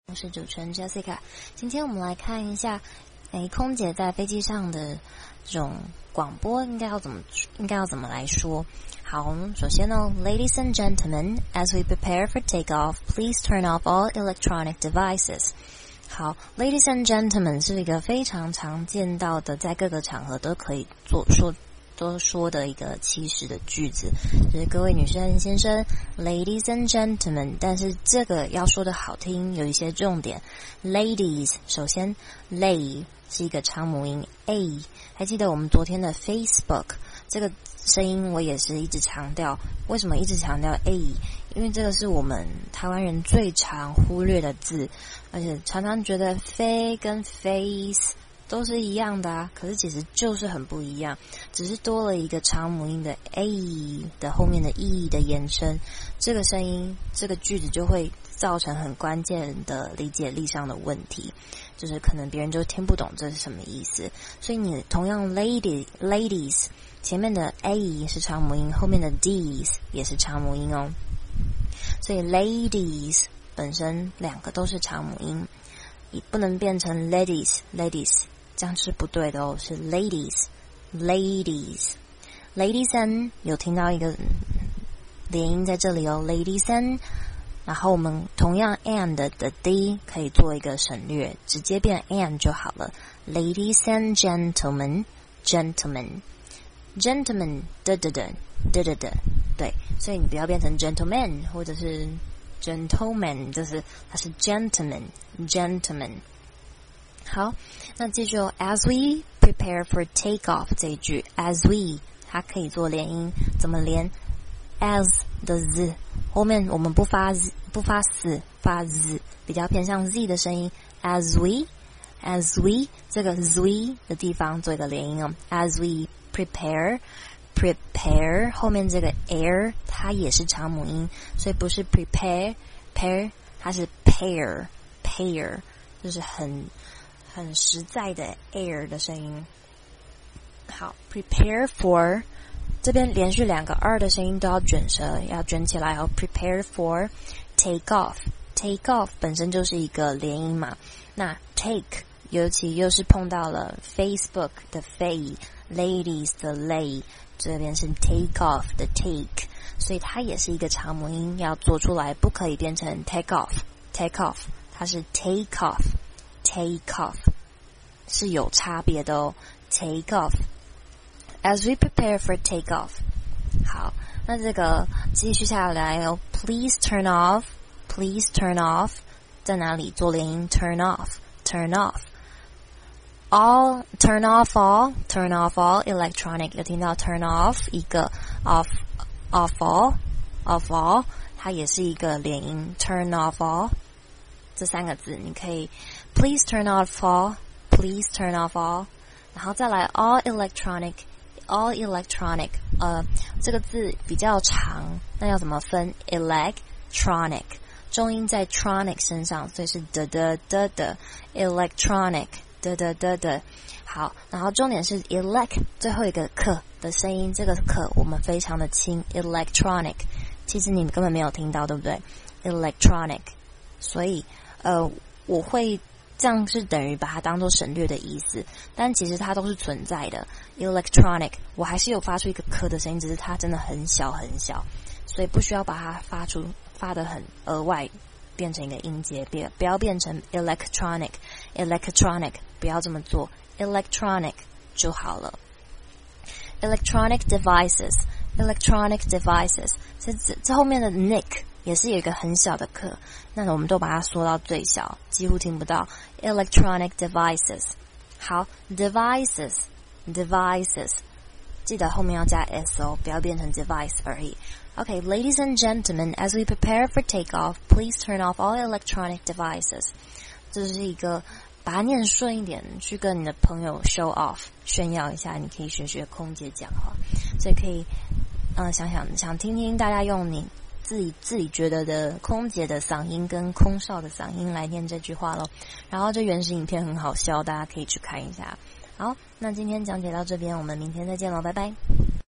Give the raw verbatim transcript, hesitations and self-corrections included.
我是主持人 Jessica， 今天我们来看一下，诶，空姐在飞机上的这种广播应该要怎么应该要怎么来说。好，首先呢 ，Ladies and gentlemen, as we prepare for takeoff, please turn off all electronic devices. 好 ，Ladies and gentlemen 是一个非常常见到的，在各个场合都可以做说。都说的一个祈使的句子，就是各位女生先生 ，Ladies and gentlemen。但是这个要说的好听，有一些重点。Ladies， 首先 lay 是一个长母音 a， 还记得我们昨天的 Facebook 这个声音，我也是一直强调。为什么一直强调 a？ 因为这个是我们台湾人最常忽略的字，而且常常觉得飞跟 face。都是一样的啊，可是其实就是很不一样，只是多了一个长母音的 a 的后面的 e 的延伸，这个声音这个句子就会造成很关键的理解力上的问题，就是可能别人就听不懂这是什么意思。所以你同样 lady ladies 前面的 a 是长母音，后面的 d's 也是长母音哦，所以 ladies 本身两个都是长母音，不能变成 ladies ladies。这样是不对的哦，是 ladies ladies ladies and 有听到一个连音在这里哦 ladies and， 然后我们同样 and 的 d 可以做一个省略，直接变 and 就好了。 ladies and gentlemen gentlemen gentlemen 的的的的的的，对，所以你不要变成 gentleman 或者是 gentleman， 就是它是 gentleman gentleman。好，那记住哦 as we prepare for takeoff 这一句 as we 它可以做连音，怎么连 as 的 z 后面我们不发 z 不发 s 发 z， 比较偏向 z 的声音 as we as we 这个 z 的地方做一个连音哦 as we prepare prepare 后面这个 air 它也是长母音，所以不是 prepare pair 它是 pair pair， 就是很很实在的 air 的声音。好 prepare for 这边连续两个 r 的声音都要卷舌，要卷起来哦 prepare for take off take off 本身就是一个连音嘛，那 take 尤其又是碰到了 Facebook 的 fay ladies 的 lay， 这边是 take off 的 take， 所以它也是一个长母音，要做出来不可以变成 take off take off， 它是 take off take off 是有差别的哦 take off as we prepare for take off。 好，那这个继续下来哦 please turn off please turn off 在哪里做连音 turn off turn off all turn off all turn off all electronic 有听到 turn off 一个 off off all off all 它也是一个连音 turn off all，这三个字你可以 please turn off all please turn off all， 然后再来 all electronic all electronic 呃这个字比较长，那要怎么分 electronic 重音在 tronic 身上，所以是的的的的 electronic 的的的的。好，然后重点是 elect 最后一个 k 的声音，这个 k 我们非常的轻 electronic， 其实你根本没有听到对不对 electronic， 所以呃，我会这样是等于把它当做省略的意思，但其实它都是存在的。electronic 我还是有发出一个科的声音，只是它真的很小很小，所以不需要把它发出发得很额外，变成一个音节，别不要变成 electronic electronic 不要这么做 electronic 就好了。electronic devices electronic devices 这这后面的 nick也是有一个很小的克，那我们都把它缩到最小，几乎听不到 electronic devices。 好 devices devices 记得后面要加 s 哦，不要变成 device 而已。 Okay, ladies and gentlemen, as we prepare for takeoff, please turn off all electronic devices。 这是一个把它念顺一点，去跟你的朋友 show off 炫耀一下，你可以学学空姐讲话，所以可以呃想想想听听大家用你自己自己觉得的空姐的嗓音跟空少的嗓音来念这句话咯。然后这原始影片很好笑，大家可以去看一下。好，那今天讲解到这边，我们明天再见咯，拜拜。